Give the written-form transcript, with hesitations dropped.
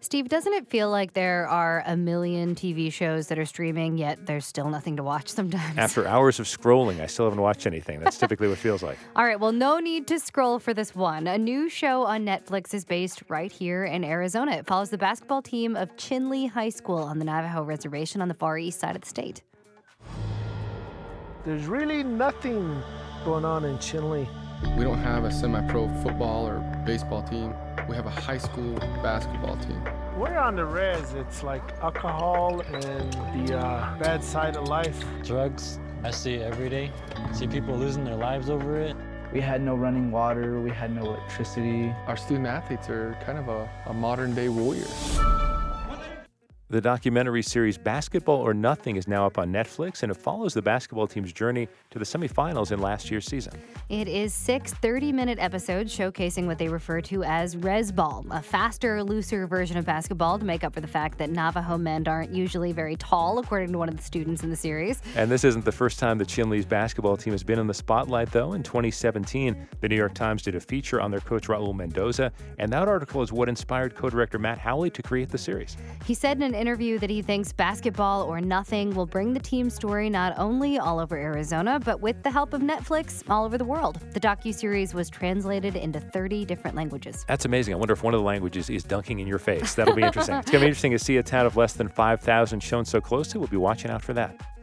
Steve, doesn't it feel like there are a million TV shows that are streaming, yet there's still nothing to watch sometimes? After hours of scrolling, I still haven't watched anything. That's typically what it feels like. All right, well, no need to scroll for this one. A new show on Netflix is based right here in Arizona. It follows the basketball team of Chinle High School on the Navajo Reservation on the far east side of the state. There's really nothing going on in Chinle. We don't have a semi-pro football or baseball team. We have a high school basketball team. We're on the res. It's like alcohol and the bad side of life. Drugs, I see it every day. See people losing their lives over it. We had no running water. We had no electricity. Our student athletes are kind of a modern-day warrior. The documentary series Basketball or Nothing is now up on Netflix, and it follows the basketball team's journey to the semifinals in last year's season. It is 6 30-minute episodes showcasing what they refer to as res ball, a faster, looser version of basketball to make up for the fact that Navajo men aren't usually very tall, according to one of the students in the series. And this isn't the first time that Chinle's basketball team has been in the spotlight, though. In 2017, the New York Times did a feature on their coach Raul Mendoza, and that article is what inspired co-director Matt Howley to create the series. He said in an interview that he thinks Basketball or Nothing will bring the team's story not only all over Arizona, but with the help of Netflix, all over the world. The docuseries was translated into 30 different languages. That's amazing. I wonder if one of the languages is dunking in your face. That'll be interesting. It's going to be interesting to see a town of less than 5,000 shown so closely. We'll be watching out for that.